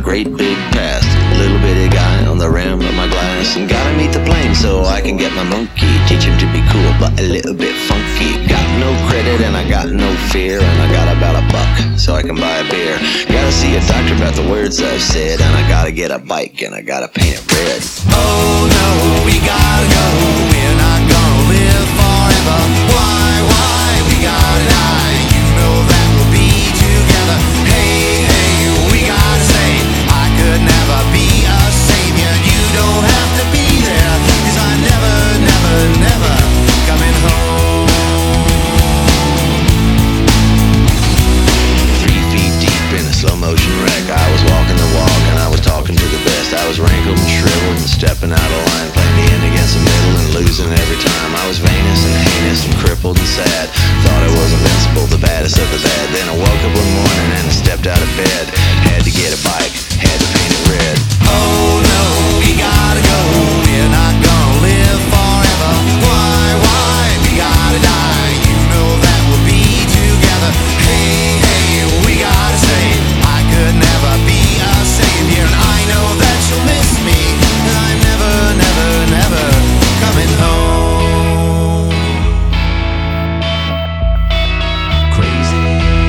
great big past. Little bitty guy on the rim of my glass. And gotta meet the plane so I can get my monkey. Teach him to be cool but a little bit funky. Got no credit and I got no fear. And I got about $1 so I can buy a beer. Gotta see a doctor about the words I've said. And I gotta get a bike and I gotta paint it red. Oh no, we gotta go. We're not gonna live forever. Why, we gotta die. You know that we'll be together. Hey, we gotta say, I could never be a savior. You don't have to be there, 'cause I'm never coming home. 3 feet deep in a slow motion wreck. I was walking the walk and I was talking to the best. I was wrinkled and shriveled and stepping out of line, playing the end against the middle and losing every time. I was vainous and heinous and crippled and sad. Thought I was invincible, the baddest of the bad. Then I woke up one morning and I stepped out of bed. Had to get a bike, had to paint it red. Oh no, we gotta go. We're not gonna live forever. Why, we gotta die. You know that we'll be together. Hey, we gotta say, I could never be a savior. And I know that you'll miss me. And I'm never coming home. Crazy,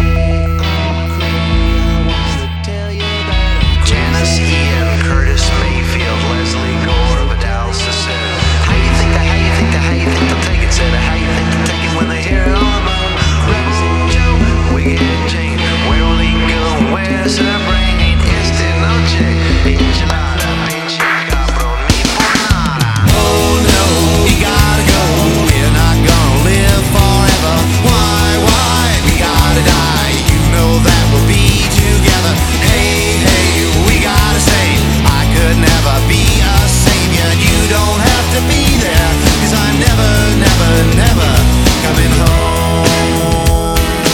I wanna tell you that I'm crazy. Janice Ian, Curtis Mayfield, Leslie Gore, Vidal Sassoon. How you think they'll take it? Said how you think they'll take it when they hear it all about Rebel Joe, Wicked Jane, Whirling Gum, where's her brain? Esta noche, enchilada, pinche cabrón, mi ponada. Oh no, we gotta go. We're not gonna live forever. Why, we gotta die. You know that we'll be together. Hey, we gotta say, I could never be a savior. You don't have to be there, 'cause I'm never coming home.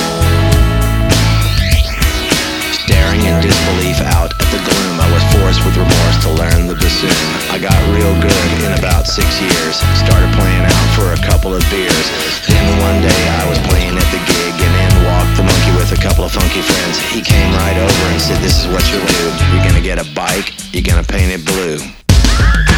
Staring in disbelief out at the gloom, I was forced with remorse to learn the bassoon. I got real good in about 6 years. Started playing out for a couple of beers. Then one day I was playing at the gig and in walked the monkey with a couple of funky friends. He came right over and said, this is what you'll do. You're gonna get a bike, you're gonna paint it blue.